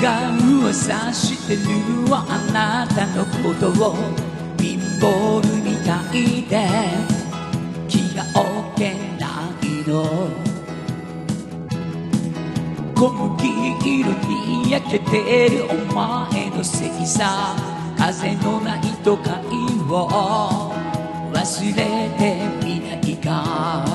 が噂してるわあなたのことをピンボールみたいで気が置けないの小麦色に焼けてるお前のせいさ風のない都会を忘れてみないか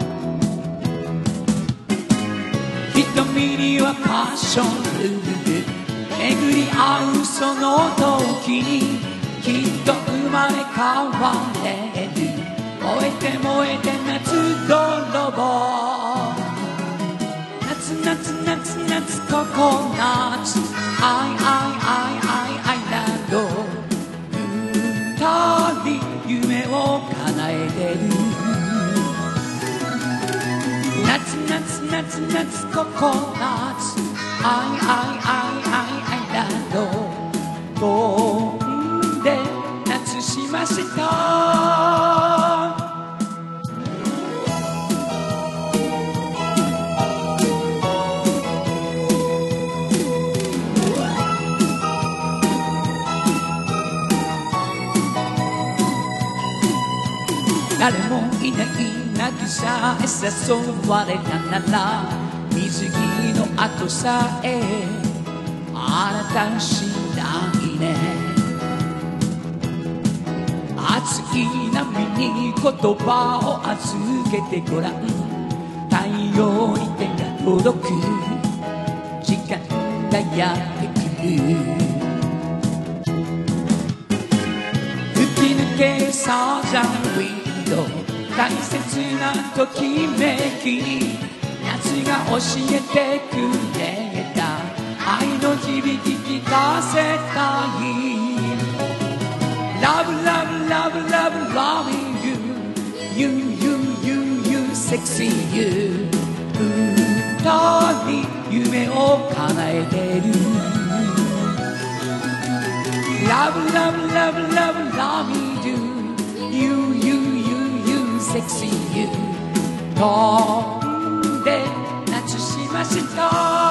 瞳にはパッション巡り合うその時にきっと生まれ変われる燃えて燃えて夏泥棒夏夏夏夏ココナッツアイアイアイアイアイランド二人夢を叶えてる夏夏夏夏ココナッツアイアイアイアイアイランド飛んで夏しました誰もいない渚へ誘われたなら水着の後さえあなた次第ね熱い波に言葉を預けてごらん太陽に手が届く時間がやってくる吹き抜けるサザンウィン大切なときめきに夏が教えてくれた愛の響き聞かせたい Love love love love loving you You you you you sexy you 二人夢を叶えてる Love love love love loving you You you sexy you 飛んで夏しました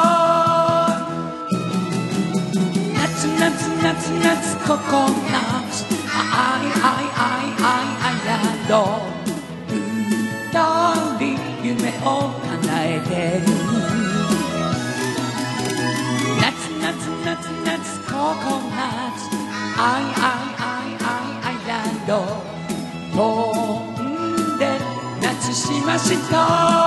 夏夏夏夏ココナッツアイアイアイアイアイランド二人夢を叶えてる夏夏夏夏ココナッツアイアイアイアイアイランドしました